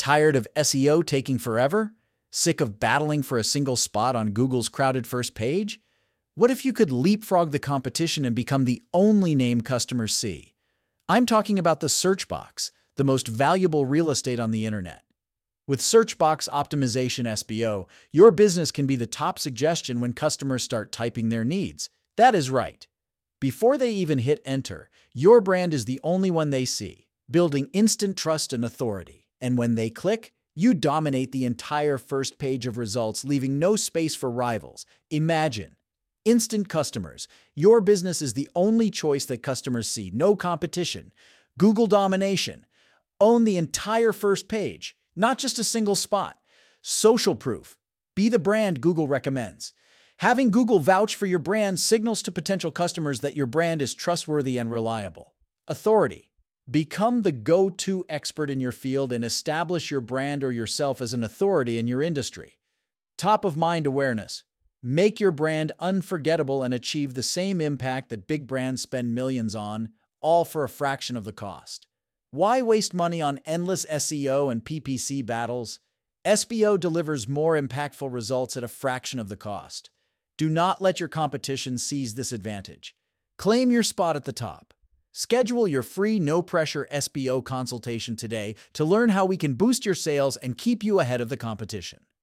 Tired of SEO taking forever? Sick of battling for a single spot on Google's crowded first page? What if you could leapfrog the competition and become the only name customers see? I'm talking about the search box, the most valuable real estate on the internet. With Search Box Optimization SBO, your business can be the top suggestion when customers start typing their needs. That is right. Before they even hit enter, your brand is the only one they see, building instant trust and authority. And when they click, you dominate the entire first page of results, leaving no space for rivals. Imagine instant customers. Your business is the only choice that customers see. No competition. Google domination. Own the entire first page, not just a single spot. Social proof. Be the brand Google recommends. Having Google vouch for your brand signals to potential customers that your brand is trustworthy and reliable. Authority. Become the go-to expert in your field and establish your brand or yourself as an authority in your industry. Top-of-mind awareness. Make your brand unforgettable and achieve the same impact that big brands spend millions on, all for a fraction of the cost. Why waste money on endless SEO and PPC battles? SBO delivers more impactful results at a fraction of the cost. Do not let your competition seize this advantage. Claim your spot at the top. Schedule your free no-pressure SBO consultation today to learn how we can boost your sales and keep you ahead of the competition.